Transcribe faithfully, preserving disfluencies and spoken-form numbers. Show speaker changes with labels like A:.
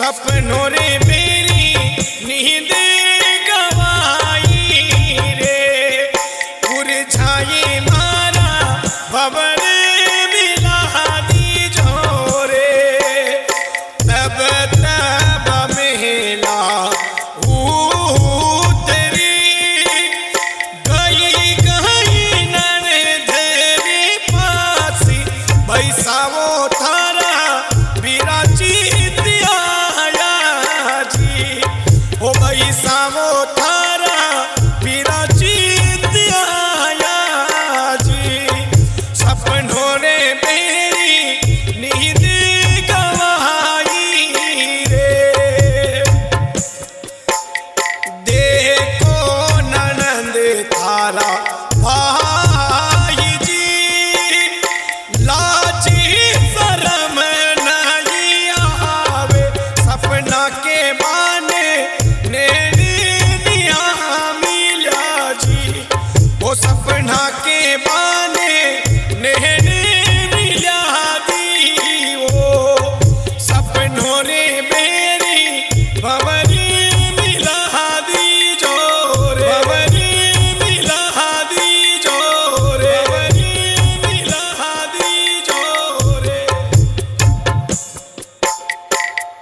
A: सपनों रे मेरी नींद गवाई रे, मुरझाए मारा भंवर मिला दी जोरे, तब तब मेला उतरी गई गई नरधरी पासी, पैसा वो थारा बिराची ओ बैसा वो थारा बिराची आया जी, सपनों रे मेरी नींद गवाई रे। देखो ननंद थारा